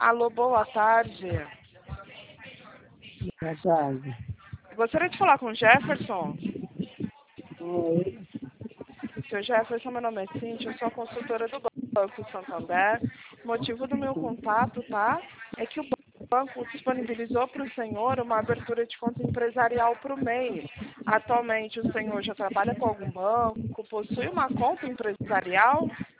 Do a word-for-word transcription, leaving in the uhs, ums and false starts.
Alô, boa tarde. Boa tarde. Gostaria de falar com o Jefferson. Oi. Seu Jefferson, meu nome é Cíntia, eu sou a consultora do Banco Santander. O motivo do meu contato, tá? É que o banco disponibilizou para o senhor uma abertura de conta empresarial para o M E I. Atualmente, o senhor já trabalha com algum banco, possui uma conta empresarial?